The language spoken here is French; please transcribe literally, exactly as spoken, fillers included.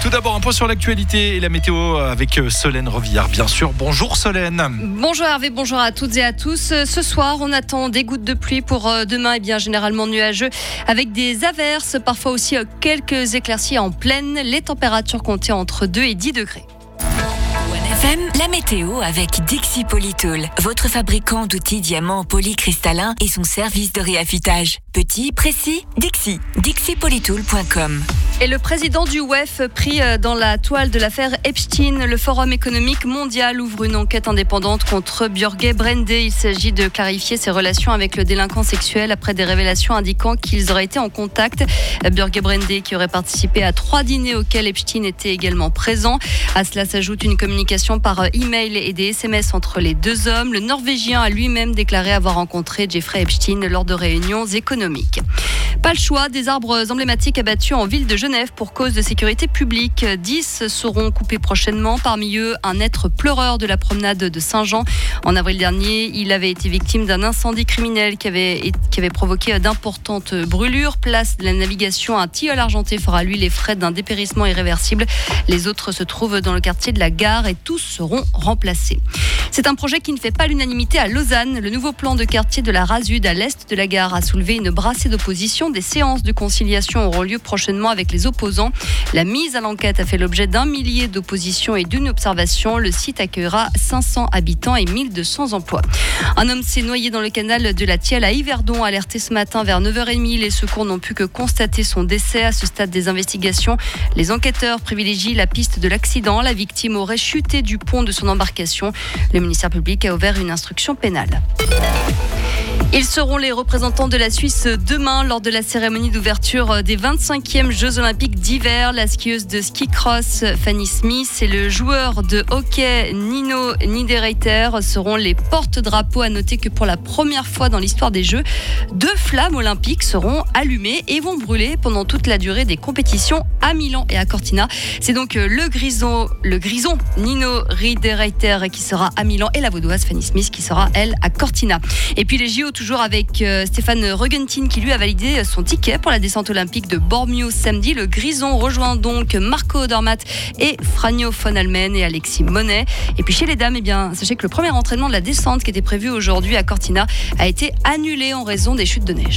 Tout d'abord, un point sur l'actualité et la météo avec Solène Revillard, bien sûr. Bonjour Solène. Bonjour Hervé, bonjour à toutes et à tous. Ce soir, on attend des gouttes de pluie pour demain, et bien généralement nuageux, avec des averses, parfois aussi quelques éclaircies en pleine. Les températures comptées entre deux et dix degrés. F M, la météo avec Dixi Polytool, votre fabricant d'outils diamants polycristallins et son service de réaffûtage. Petit, précis, Dixi, dixi polytool point com. Et le président du W E F pris dans la toile de l'affaire Epstein, le Forum économique mondial ouvre une enquête indépendante contre Björge Brende. Il s'agit de clarifier ses relations avec le délinquant sexuel après des révélations indiquant qu'ils auraient été en contact. Björge Brende qui aurait participé à trois dîners auxquels Epstein était également présent. À cela s'ajoute une communication par email et des S M S entre les deux hommes. Le Norvégien a lui-même déclaré avoir rencontré Jeffrey Epstein lors de réunions économiques. Pas le choix, des arbres emblématiques abattus en ville de Genève pour cause de sécurité publique. dix seront coupés prochainement. Parmi eux, un être pleureur de la promenade de Saint-Jean. En avril dernier, il avait été victime d'un incendie criminel qui avait, qui avait provoqué d'importantes brûlures. Place de la navigation, un tilleul argenté fera lui les frais d'un dépérissement irréversible. Les autres se trouvent dans le quartier de la Gare et tous seront remplacés. C'est un projet qui ne fait pas l'unanimité à Lausanne. Le nouveau plan de quartier de la Rasude à l'est de la Gare a soulevé une brassée d'opposition. Des séances de conciliation auront lieu prochainement avec les opposants. La mise à l'enquête a fait l'objet d'un millier d'oppositions et d'une observation. Le site accueillera cinq cents habitants et mille deux cents emplois. Un homme s'est noyé dans le canal de la Thielle à Yverdon, alerté ce matin vers neuf heures trente. Les secours n'ont pu que constater son décès. À ce stade des investigations, les enquêteurs privilégient la piste de l'accident. La victime aurait chuté du pont de son embarcation. Le ministère public a ouvert une instruction pénale. Ils seront les représentants de la Suisse demain lors de la cérémonie d'ouverture des vingt-cinquièmes Jeux Olympiques d'hiver. La skieuse de ski cross Fanny Smith et le joueur de hockey Nino Niederreiter seront les porte-drapeaux. À noter que pour la première fois dans l'histoire des Jeux, deux flammes olympiques seront allumées et vont brûler pendant toute la durée des compétitions à Milan et à Cortina. C'est donc le grison, le grison Nino Niederreiter qui sera à Milan et la vaudoise Fanny Smith qui sera, elle, à Cortina. Et puis les J O toujours avec euh, Stéphane Regentin qui lui a validé son ticket pour la descente olympique de Bormio samedi. Le grison rejoint donc Marco Odermatt et Franjo von Almen et Alexis Monet. Et puis chez les dames, eh bien, sachez que le premier entraînement de la descente qui était prévu aujourd'hui à Cortina a été annulé en raison des chutes de neige.